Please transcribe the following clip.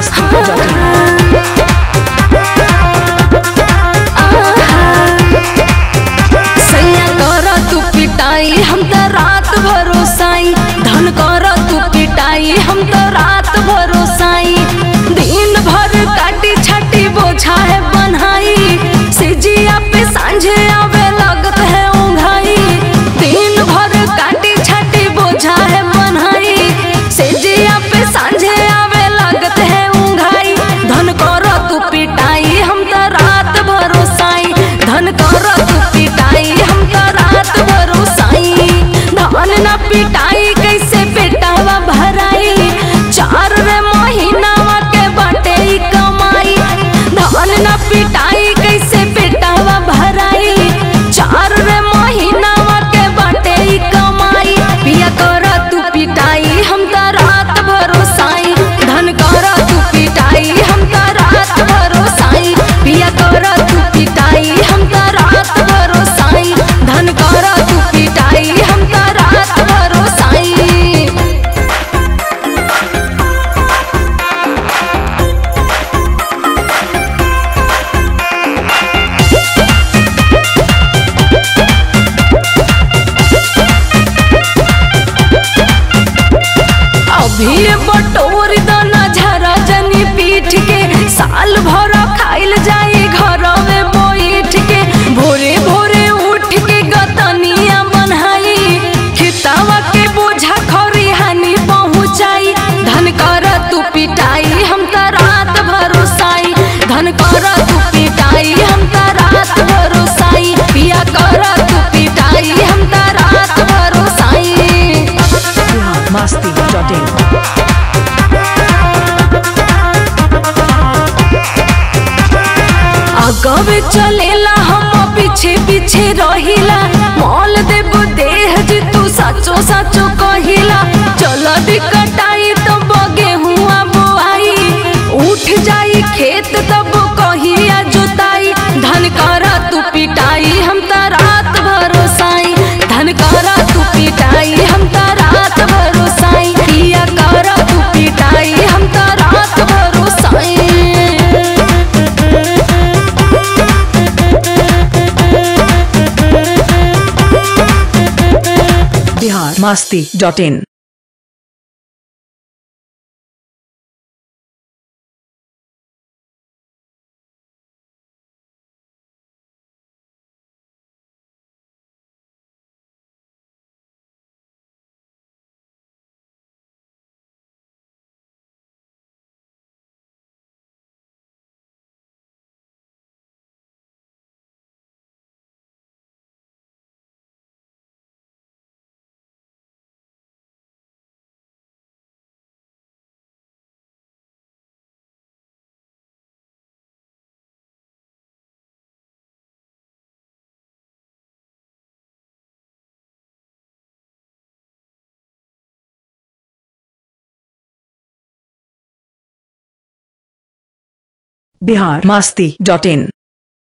सैया कर तू पिटाई हम तो रात भरोसाई, धन कर तू पिटाई हम तो रात भरोसाई। दिन भर काटी छाटी बोझा है बनाई, सिजिया पे सांझे आवे लगत है उंघाई। दिन भर काटी छाटी बोझा है बनाई, सिजिया पे सांझे आवे लगत है उंघाई। धन कर तू पिटाई हम तो रात भरोसाई, धन कर तू पिटाई हम तो रात भरोसाई। धन न पिटाई कैसे पेटावा भराई, 4 महीनावा के बाटे ई कमाई। धन न पिटाई कैसे पेटावा भराई, 4 महीनावा के बाटे ई कमाई। पिया कर तू पिटाई हम तो रात भरोसाई, धन कर तू पिटाई हम तो रात भरोसाई। पिया कर तू पिटाई हम तो रात भरोसाई, धन कर तू पिटाई हम तो रात भरोसाई। अभी बटोर दाना झरा जनी पीठ के, साल भर खाइल जाए घर में बैठ के। भोरे भोरे उठ के गतनिया बनाई, खितावा के बोझा खरिहानी पहुँचाई। धन कर तू पिटाई हम तो रात भरोसाई, धन कर तू पिटाई हम तो रात भरोसाई। पिया कर तू पिटाई हम तो रात भरोसाई। अगवे चलेला हम पीछे पीछे रहिला, मॉल देबो देह जी तू साचो साचो कहिला। चल दी कटाई तब गेहुआ बोआई, उठ जाई खेत तब कहिया जोताई। धन कर तू पिटाई हम तो रात भरोसाई, धन कर तू पिटाई हम तो रात भरोसाई। पिया कर तू पिटाई हम तो रात भरोसाई। biharmasti.in biharmasti.in